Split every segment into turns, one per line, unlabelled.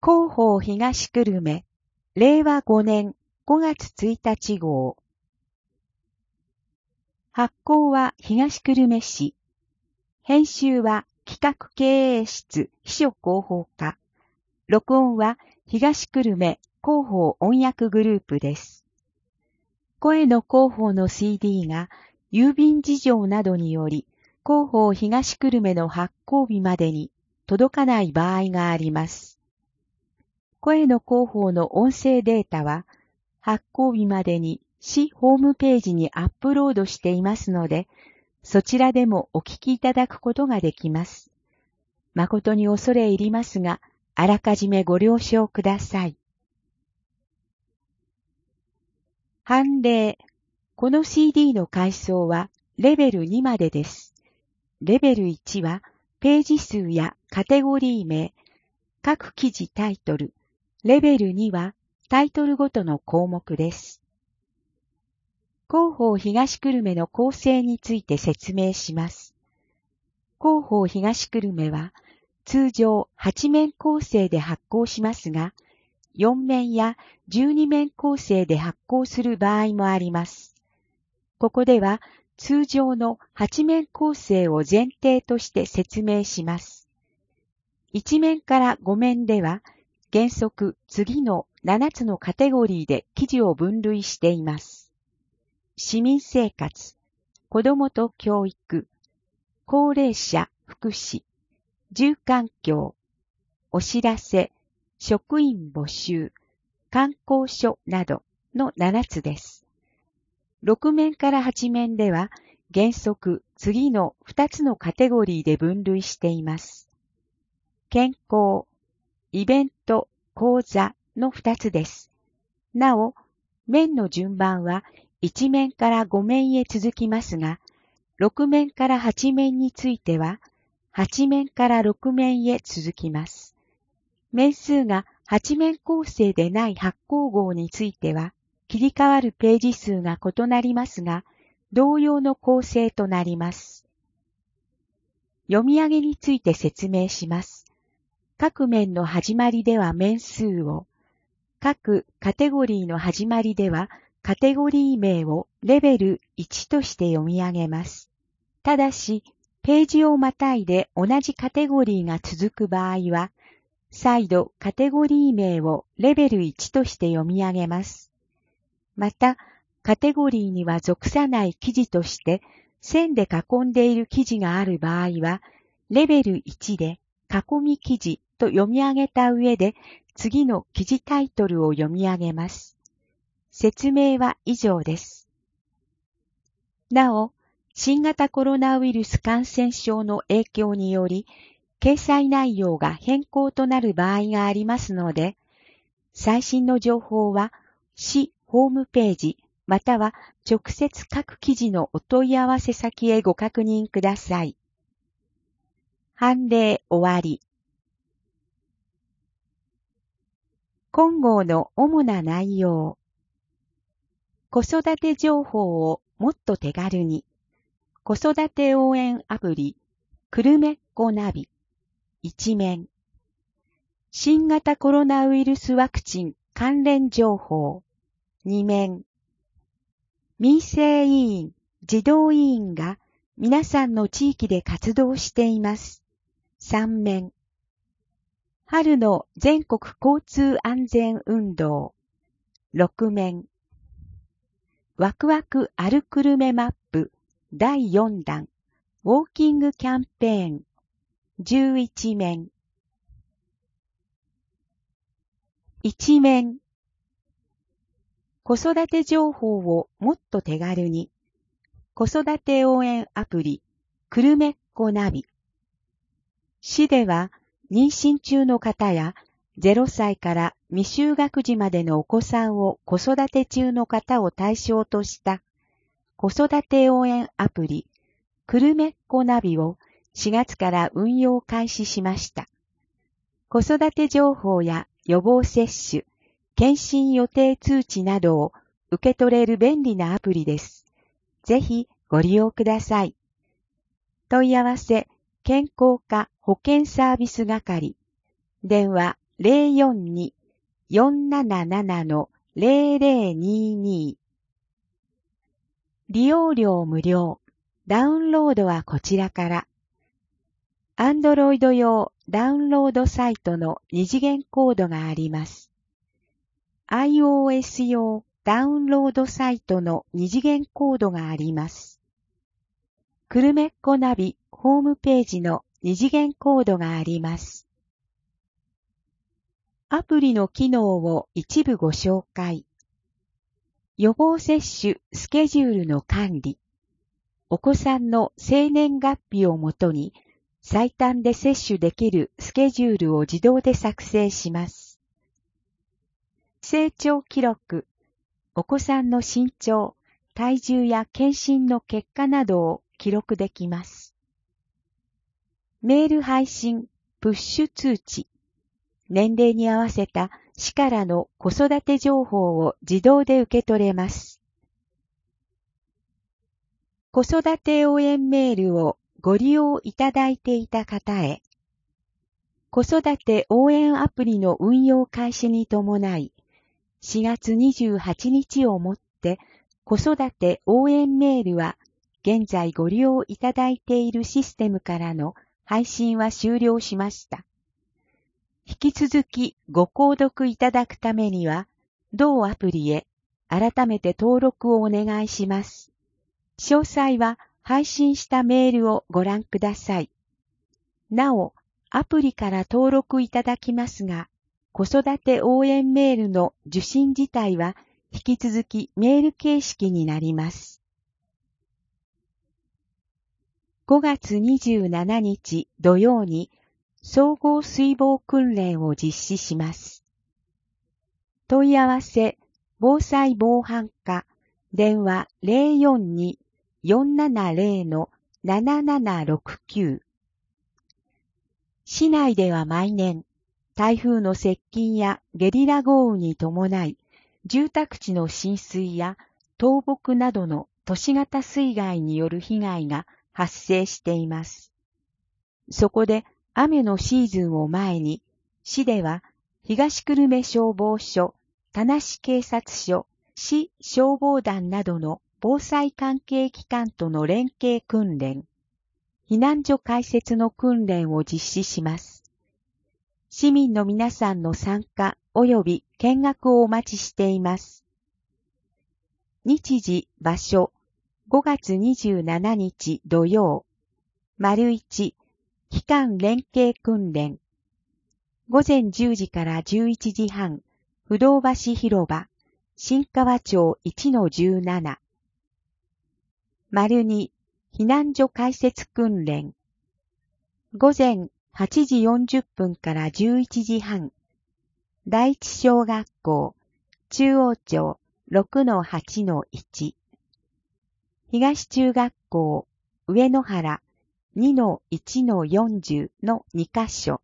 広報東久留米、令和5年5月1日号。発行は東久留米市。編集は企画経営室秘書広報課。録音は東久留米広報音訳グループです。声の広報の CD が郵便事情などにより広報東久留米の発行日までに届かない場合があります。声の広報の音声データは発行日までに市ホームページにアップロードしていますので、そちらでもお聞きいただくことができます。誠に恐れ入りますが、あらかじめご了承ください。判例。この CD の階層はレベル2までです。レベル1はページ数やカテゴリー名、各記事タイトル。レベル2はタイトルごとの項目です。広報東久留米の構成について説明します。広報東久留米は通常8面構成で発行しますが、4面や12面構成で発行する場合もあります。ここでは通常の8面構成を前提として説明します。1面から5面では原則次の7つのカテゴリーで記事を分類しています。市民生活、子どもと教育、高齢者福祉、住環境、お知らせ、職員募集、観光所などの7つです。6面から8面では原則次の2つのカテゴリーで分類しています。健康、イベント、講座の2つです。なお、面の順番は1面から5面へ続きますが、6面から8面については、8面から6面へ続きます。面数が8面構成でない発行号については、切り替わるページ数が異なりますが、同様の構成となります。読み上げについて説明します。各面の始まりでは面数を、各カテゴリーの始まりではカテゴリー名をレベル1として読み上げます。ただし、ページをまたいで同じカテゴリーが続く場合は、再度カテゴリー名をレベル1として読み上げます。また、カテゴリーには属さない記事として線で囲んでいる記事がある場合は、レベル1で囲み記事と読み上げた上で、次の記事タイトルを読み上げます。説明は以上です。なお、新型コロナウイルス感染症の影響により、掲載内容が変更となる場合がありますので、最新の情報は市ホームページまたは直接各記事のお問い合わせ先へご確認ください。判例終わり。今号の主な内容。子育て情報をもっと手軽に。子育て応援アプリ、くるめっこナビ。1面。新型コロナウイルスワクチン関連情報。2面。民生委員、児童委員が皆さんの地域で活動しています。3面。春の全国交通安全運動。6面。ワクワクあるくるめマップ第4弾ウォーキングキャンペーン11面。1面。子育て情報をもっと手軽に。子育て応援アプリくるめっこナビ。市では妊娠中の方や0歳から未就学児までのお子さんを子育て中の方を対象とした子育て応援アプリくるめっこナビを4月から運用開始しました。子育て情報や予防接種、検診予定通知などを受け取れる便利なアプリです。ぜひご利用ください。問い合わせ健康課保健サービス係電話 042-477-0022。利用料無料。ダウンロードはこちらから。Android 用ダウンロードサイトの二次元コードがあります。iOS 用ダウンロードサイトの二次元コードがあります。くるめっこナビホームページの二次元コードがあります。アプリの機能を一部ご紹介。予防接種スケジュールの管理。お子さんの生年月日をもとに最短で接種できるスケジュールを自動で作成します。成長記録。お子さんの身長、体重や検診の結果などを記録できます。メール配信、プッシュ通知。年齢に合わせた市からの子育て情報を自動で受け取れます。子育て応援メールをご利用いただいていた方へ、子育て応援アプリの運用開始に伴い、4月28日をもって子育て応援メールは現在ご利用いただいているシステムからの配信は終了しました。引き続きご購読いただくためには、同アプリへ改めて登録をお願いします。詳細は配信したメールをご覧ください。なお、アプリから登録いただきますが、子育て応援メールの受信自体は引き続きメール形式になります。5月27日土曜に総合水防訓練を実施します。問い合わせ、防災防犯課、電話042-470-7769。市内では毎年、台風の接近やゲリラ豪雨に伴い、住宅地の浸水や倒木などの都市型水害による被害が発生しています。そこで雨のシーズンを前に、市では東久留米消防署、田無警察署、市消防団などの防災関係機関との連携訓練、避難所開設の訓練を実施します。市民の皆さんの参加及び見学をお待ちしています。日時、場所、5月27日土曜、1、期間連携訓練、午前10時から11時半、不動橋広場、新川町 1-17。2、避難所開設訓練。午前8時40分から11時半。第一小学校、中央町 6-8-1。東中学校、上野原 2-1-40 の2カ所。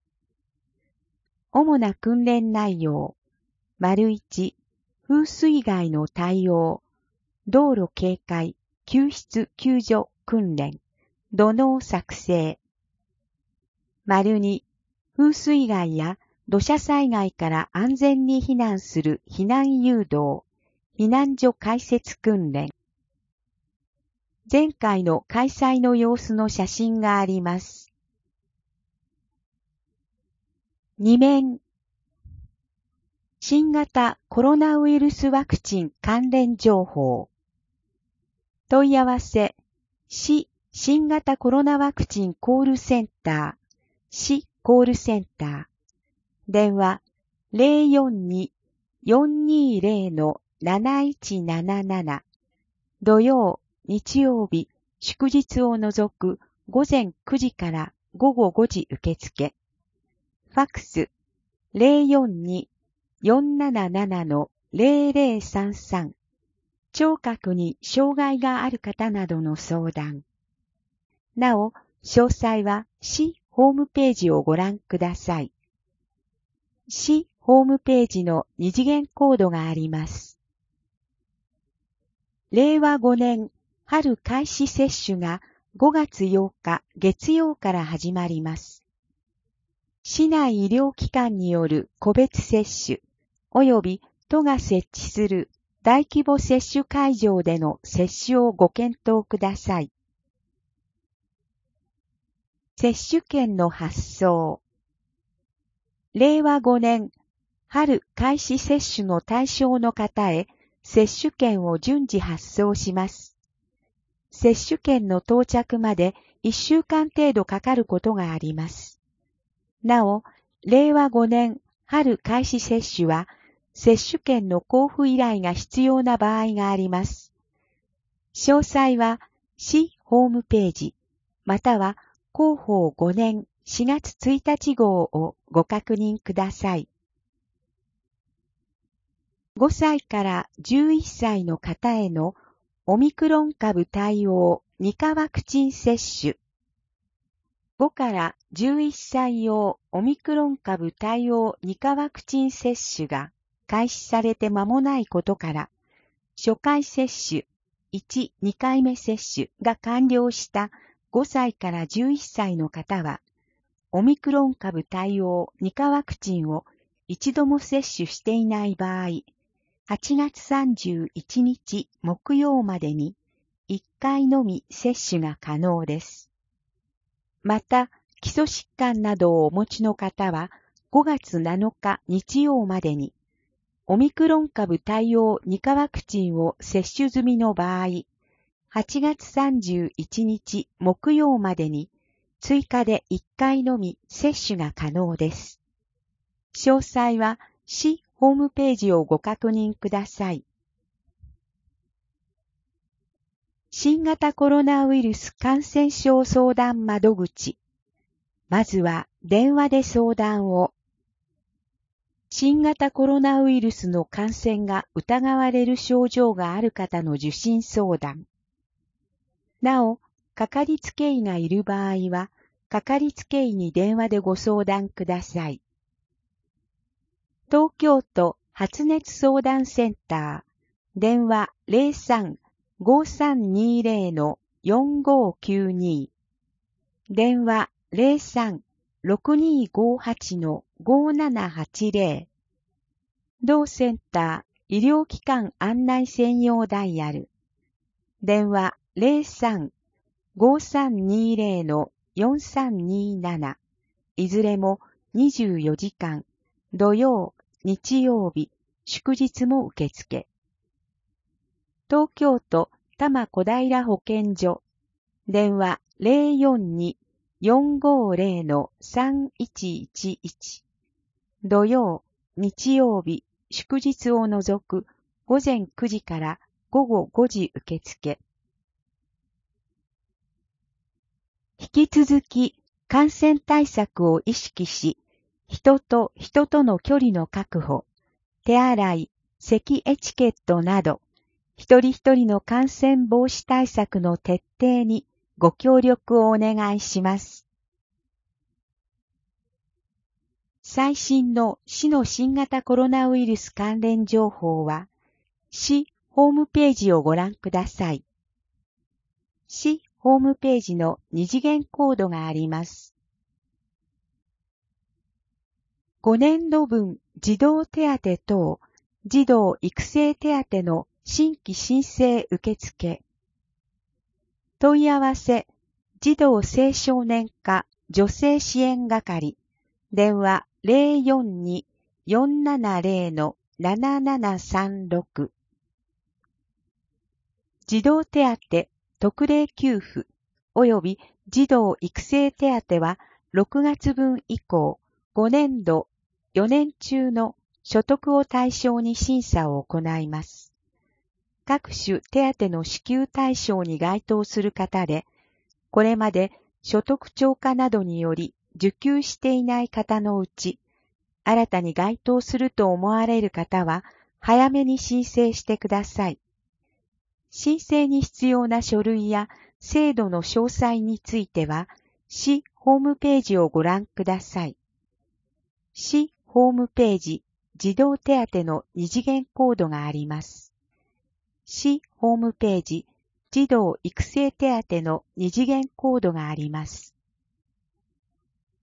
主な訓練内容。1、風水害の対応、道路警戒、救出救助訓練、土のう作成。2、風水害や土砂災害から安全に避難する避難誘導、避難所開設訓練。前回の開催の様子の写真があります。2面。新型コロナウイルスワクチン関連情報。問い合わせ、市新型コロナワクチンコールセンター、市コールセンター。電話042-420-7177。土曜、日曜日、祝日を除く午前9時から午後5時受付。ファックス042-477-0033。聴覚に障害がある方などの相談。なお、詳細は市ホームページをご覧ください。市ホームページの二次元コードがあります。令和5年春開始接種が5月8日月曜から始まります。 市内医療機関による個別接種、及び都が設置する大規模接種会場での接種をご検討ください。接種券の発送。令和5年春開始接種の対象の方へ接種券を順次発送します。接種券の到着まで1週間程度かかることがあります。なお、令和5年春開始接種は接種券の交付依頼が必要な場合があります。詳細は市ホームページ、または広報5年4月1日号をご確認ください。5歳から11歳の方へのオミクロン株対応2価ワクチン接種。5から11歳用オミクロン株対応2価ワクチン接種が開始されて間もないことから、初回接種、1、2回目接種が完了した5歳から11歳の方は、オミクロン株対応2価ワクチンを一度も接種していない場合、8月31日木曜までに1回のみ接種が可能です。また、基礎疾患などをお持ちの方は5月7日日曜までにオミクロン株対応2価ワクチンを接種済みの場合、8月31日木曜までに追加で1回のみ接種が可能です。詳細は市ホームページをご確認ください。新型コロナウイルス感染症相談窓口。まずは電話で相談を。新型コロナウイルスの感染が疑われる症状がある方の受診相談。なお、かかりつけ医がいる場合は、かかりつけ医に電話でご相談ください。東京都発熱相談センター、電話 03-5320-4592、電話 03-6258-5780、同センター医療機関案内専用ダイヤル、電話 03-5320-4327、いずれも24時間、土曜、日曜日、祝日も受付。東京都多摩小平保健所、電話 042-450-3111、土曜、日曜日、祝日を除く午前9時から午後5時受付。引き続き感染対策を意識し、人と人との距離の確保、手洗い、咳エチケットなど、一人一人の感染防止対策の徹底にご協力をお願いします。最新の市の新型コロナウイルス関連情報は、市ホームページをご覧ください。市ホームページの二次元コードがあります。5年度分児童手当等児童育成手当の新規申請受付。問い合わせ、児童青少年課女性支援係、電話 042-470-7736。児童手当特例給付及び児童育成手当は6月分以降、5年度4年中の所得を対象に審査を行います。各種手当の支給対象に該当する方で、これまで所得超過などにより受給していない方のうち、新たに該当すると思われる方は、早めに申請してください。申請に必要な書類や制度の詳細については、市ホームページをご覧ください。市ホームページ、児童手当の二次元コードがあります。市ホームページ、児童育成手当の二次元コードがあります。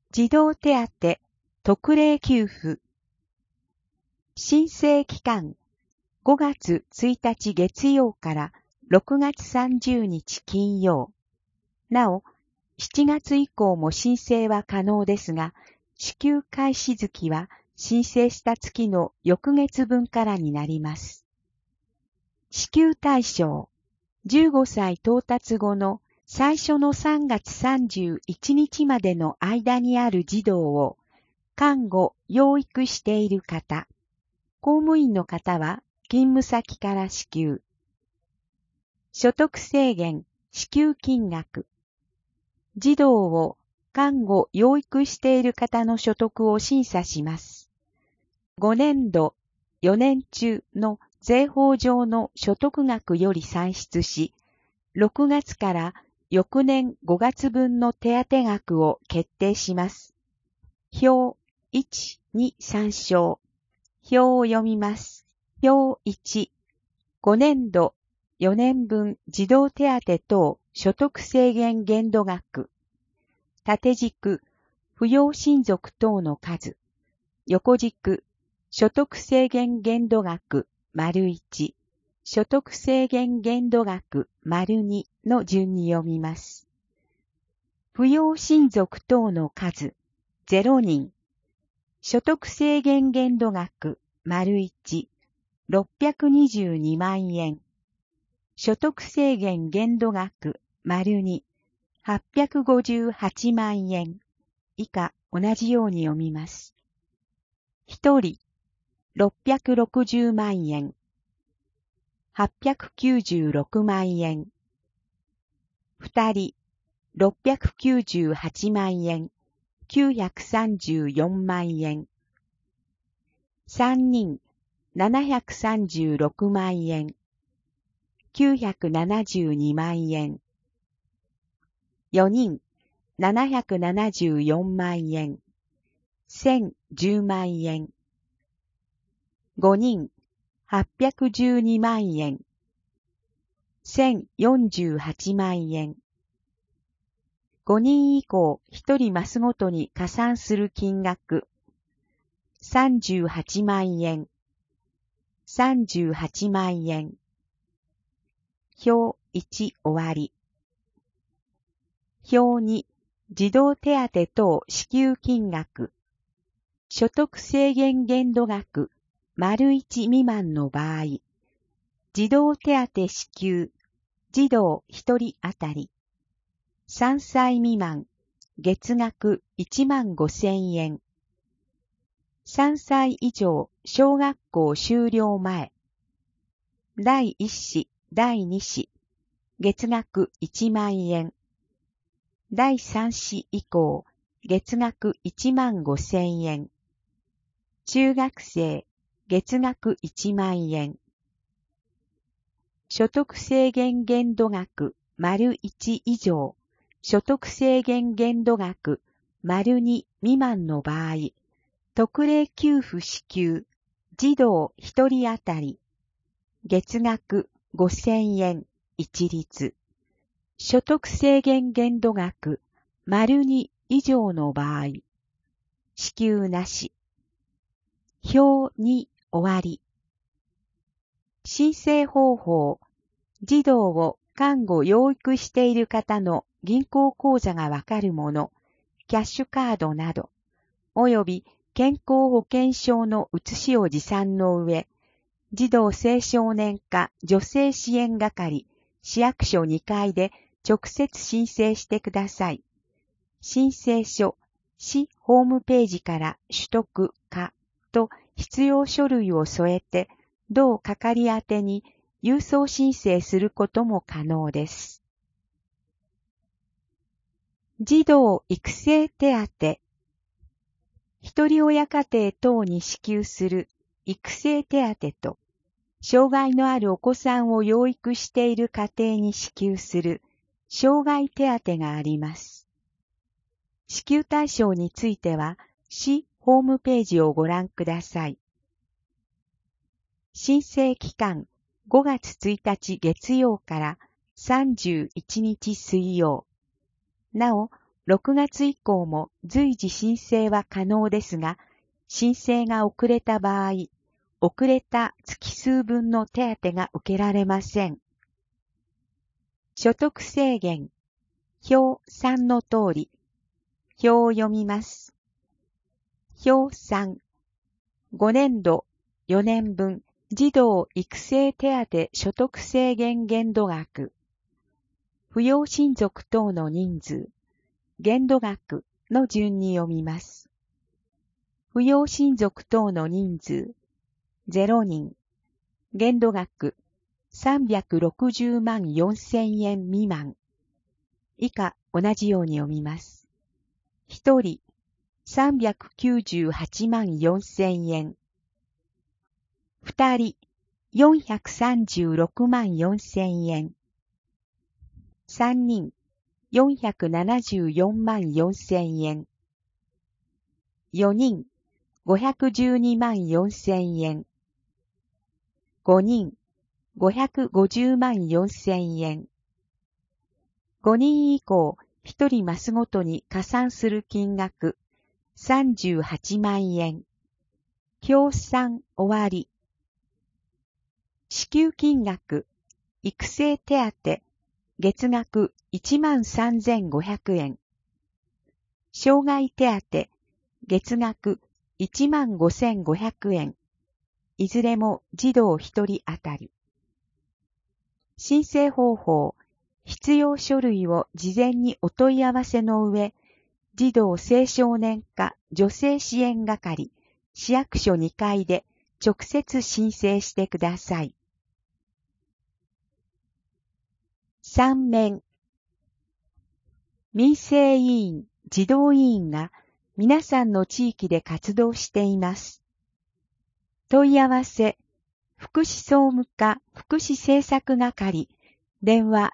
児童手当特例給付。申請期間、5月1日月曜から6月30日金曜。なお、7月以降も申請は可能ですが、支給開始月は申請した月の翌月分からになります。支給対象、15歳到達後の最初の3月31日までの間にある児童を看護・養育している方、公務員の方は勤務先から支給。所得制限、支給金額。児童を看護・養育している方の所得を審査します。5年度、4年中の税法上の所得額より算出し、6月から翌年5月分の手当額を決定します。表1、2、参照。表を読みます。表1、5年度、4年分児童手当等所得制限限度額。縦軸、扶養親族等の数。横軸、所得制限限度額、丸1、所得制限限度額、丸2の順に読みます。扶養親族等の数、0人。所得制限限度額、丸1、622万円。所得制限限度額、丸2、858万円。以下、同じように読みます。1人、660万円。896万円。2人、698万円。934万円。3人、736万円。972万円。4人、774万円。1010万円。5人、812万円。1048万円。5人以降1人マスごとに加算する金額。38万円。38万円。表1終わり。表2、児童手当等支給金額。所得制限限度額、丸1未満の場合。児童手当支給、児童1人あたり。3歳未満、月額15,000円。3歳以上、小学校修了前。第1子、第2子、月額1万円。第3子以降、月額15,000円。中学生、月額1万円。所得制限限度額、丸1以上、所得制限限度額、丸2未満の場合、特例給付支給、児童1人あたり、月額5,000円一律。所得制限限度額、丸2以上の場合、支給なし。表2終わり。申請方法、児童を看護養育している方の銀行口座がわかるもの、キャッシュカードなど、および健康保険証の写しを持参の上、児童青少年課女性支援係、市役所2階で直接申請してください。申請書、市ホームページから取得可と必要書類を添えて、同係宛てに郵送申請することも可能です。児童育成手当、一人親家庭等に支給する育成手当と、障害のあるお子さんを養育している家庭に支給する障害手当があります。支給対象については、市ホームページをご覧ください。申請期間、5月1日月曜から31日水曜。なお、 6月以降も随時申請は可能ですが、申請が遅れた場合、遅れた月数分の手当が受けられません。所得制限。表3の通り。表を読みます。表3。5年度4年分児童育成手当所得制限限度額。扶養親族等の人数。限度額の順に読みます。扶養親族等の人数。0人。限度額360万4000円未満。以下同じように読みます。1人398万4000円。2人436万4000円。3人474万4000円。4人512万4000円。5人550万4000円。5人以降、1人マスごとに加算する金額、38万円。表3終わり。支給金額、育成手当、月額13,500円。障害手当、月額15,500円。いずれも児童1人当たり。申請方法、必要書類を事前にお問い合わせの上、児童青少年課女性支援係、市役所2階で直接申請してください。3面。民生委員、児童委員が皆さんの地域で活動しています。問い合わせ、福祉総務課福祉政策係、電話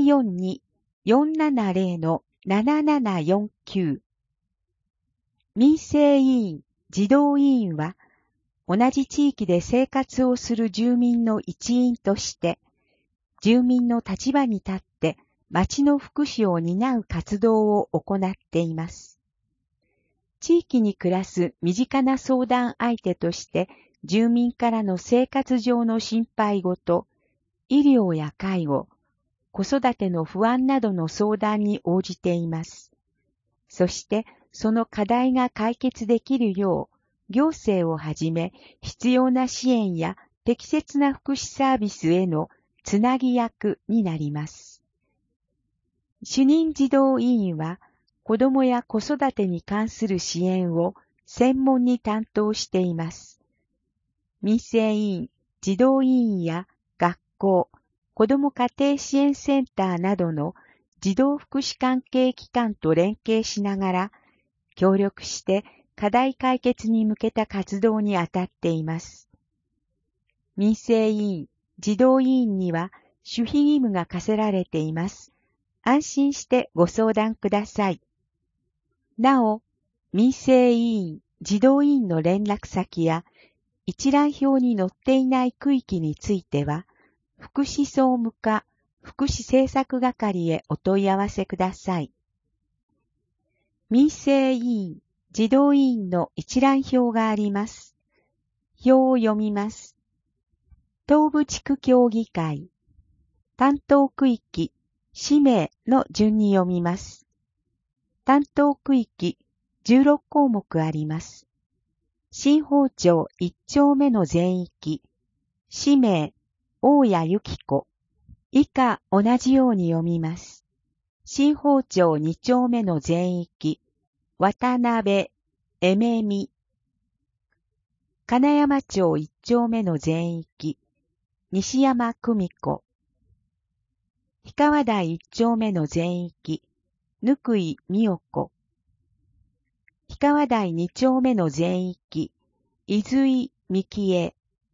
042-470-7749。民生委員、児童委員は、同じ地域で生活をする住民の一員として、住民の立場に立って町の福祉を担う活動を行っています。地域に暮らす身近な相談相手として、住民からの生活上の心配事、医療や介護、子育ての不安などの相談に応じています。そして、その課題が解決できるよう、行政をはじめ必要な支援や適切な福祉サービスへのつなぎ役になります。主任児童委員は、子どもや子育てに関する支援を専門に担当しています。民生委員、児童委員や学校、子ども家庭支援センターなどの児童福祉関係機関と連携しながら、協力して課題解決に向けた活動に当たっています。民生委員、児童委員には守秘義務が課せられています。安心してご相談ください。なお、民生委員、児童委員の連絡先や一覧表に載っていない区域については、福祉総務課福祉政策係へお問い合わせください。民生委員、児童委員の一覧表があります。表を読みます。東部地区協議会、担当区域、氏名の順に読みます。担当区域、16項目あります。新宝町1丁目の全域、氏名、大谷由紀子。以下同じように読みます。新宝町2丁目の全域、渡辺、えめみ。金山町1丁目の全域、西山久美子。氷川台1丁目の全域、ぬくいみよこ。氷川台2丁目の全域、伊豆井みきえ。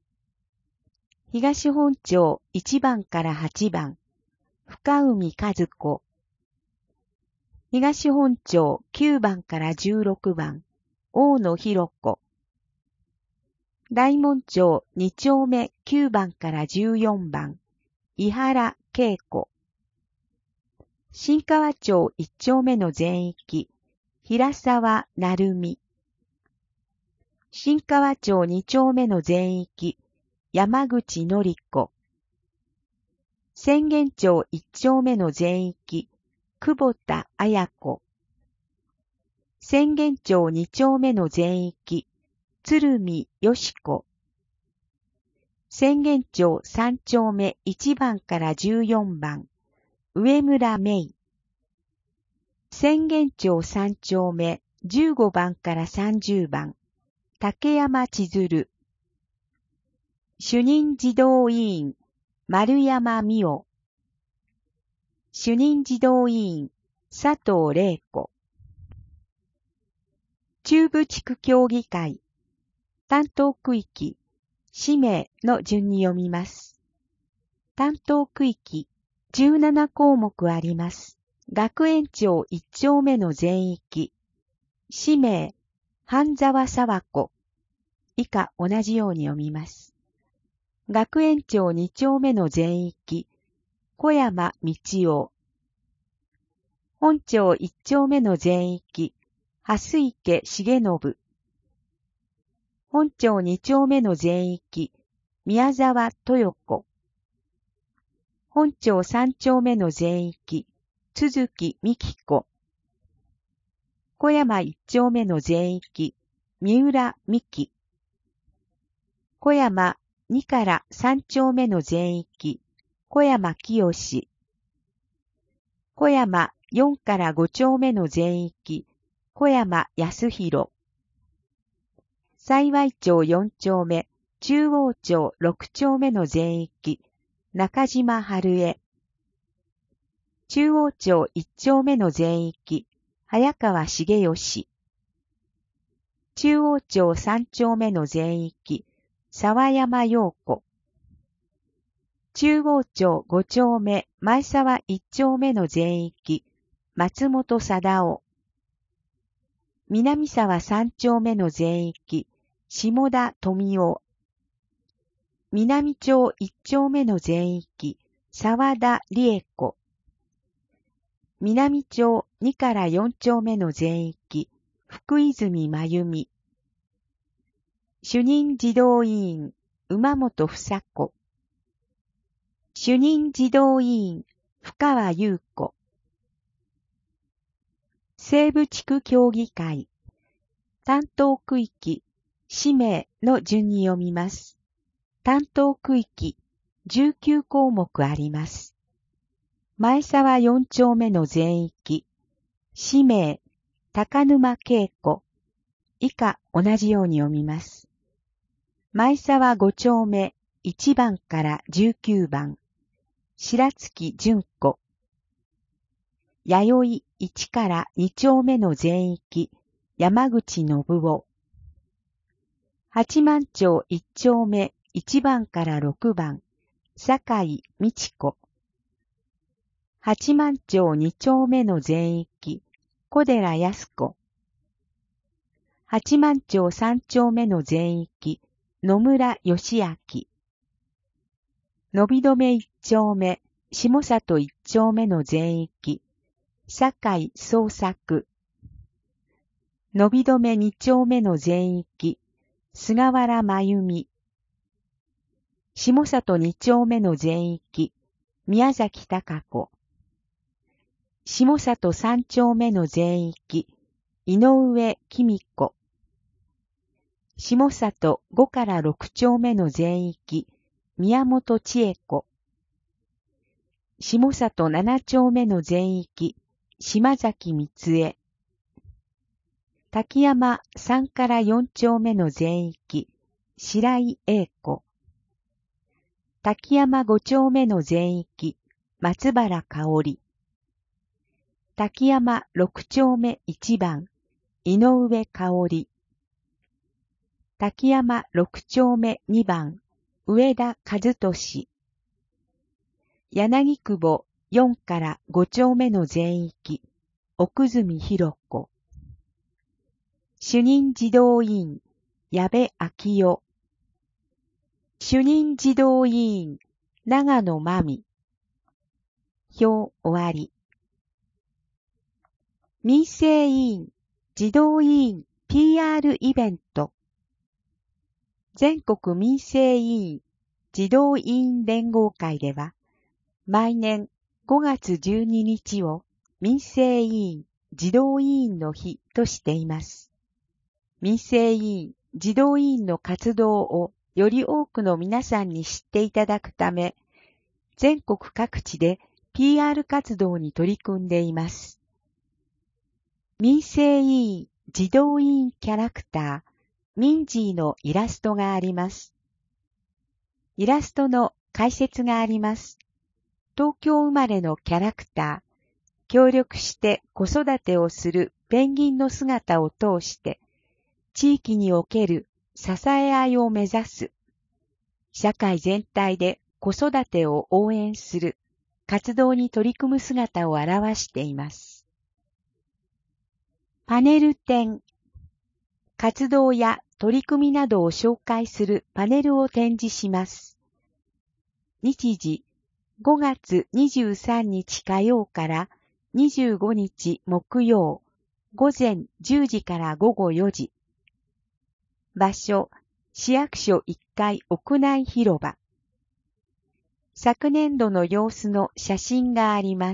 東本町1番から8番、深海和子。東本町9番から16番、大野博子。大門町2丁目9番から14番、井原恵子。 新川町1丁目の全域、平沢成美。新川町2丁目の全域、山口のり子。浅間町1丁目の全域、久保田綾子。浅間町2丁目の全域、鶴見よし子。浅間町3丁目1番から14番、上村芽衣。浅間町3丁目15番から30番、竹山千鶴。主任児童委員、丸山美代。主任児童委員、佐藤玲子。中部地区協議会、担当区域、氏名の順に読みます。担当区域、17項目あります。学園長1丁目の全域、氏名、半沢沢子。以下同じように読みます。学園長2丁目の全域、小山道夫。本町1丁目の全域、蓮池重信。本町2丁目の全域、宮沢豊子。本町3丁目の全域、都築美希子。小山1丁目の全域、三浦美希。小山2から3丁目の全域、小山清。小山4から5丁目の全域、小山康弘。幸町4丁目、中央町6丁目の全域、中島春江。中央町1丁目の全域、早川茂義。中央町3丁目の全域、沢山陽子。中央町5丁目、前沢1丁目の全域、松本貞夫。南沢3丁目の全域、下田富夫。南町1丁目の全域、沢田理恵子。南町2から4丁目の全域、福泉真由美。主任児童委員、馬本房子。主任児童委員、深川優子。西部地区協議会、担当区域、氏名の順に読みます。担当区域、19項目あります。前沢4丁目の全域、氏名、高沼恵子。以下同じように読みます。前沢5丁目1番から19番、白月純子。弥生1から2丁目の全域、山口信夫。八幡町1丁目1番から6番、坂井美智子。八幡町2丁目の全域、小寺康子。八幡町3丁目の全域、野村義明。伸び止め1丁目、下里1丁目の全域、坂井創作。伸び止め2丁目の全域、菅原真由美。下里2丁目の全域、宮崎貴子。下里3丁目の全域、井上公子。下里5から6丁目の全域、宮本千恵子。下里7丁目の全域、島崎光恵。滝山3から4丁目の全域、白井英子。滝山5丁目の全域、松原香織。滝山6丁目1番、井上香織。滝山6丁目2番、上田和俊。柳久保4から5丁目の全域、奥住博子。主任児童委員、矢部昭夫。主任児童委員、長野真美。表終わり。 民生委員、児童委員 PR イベント。全国民生委員、児童委員連合会では、毎年5月12日を民生委員、児童委員の日としています。民生委員、児童委員の活動をより多くの皆さんに知っていただくため、全国各地で PR 活動に取り組んでいます。民生委員、児童委員キャラクター、ミンジーのイラストがあります。イラストの解説があります。東京生まれのキャラクター、協力して子育てをするペンギンの姿を通して、地域における支え合いを目指す、社会全体で子育てを応援する活動に取り組む姿を表しています。パネル展、活動や取り組みなどを紹介するパネルを展示します。日時、5月23日火曜から25日木曜、午前10時から午後4時。場所、市役所1階屋内広場。昨年度の様子の写真があります。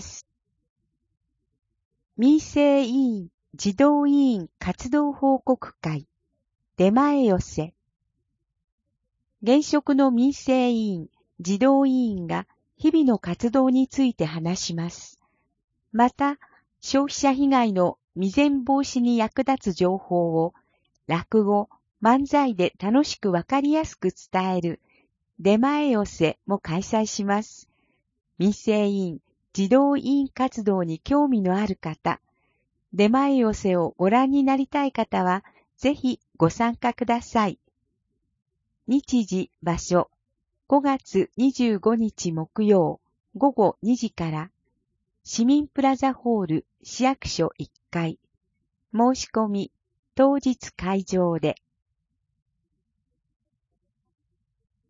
民生委員、児童委員活動報告会、出前寄せ。現職の民生委員、児童委員が日々の活動について話します。また、消費者被害の未然防止に役立つ情報を落語、漫才で楽しくわかりやすく伝える出前寄せも開催します。民生委員、児童委員活動に興味のある方、出前寄せをご覧になりたい方は、ぜひご参加ください。日時、場所、5月25日木曜、午後2時から、市民プラザホール市役所1階、申し込み、当日会場で。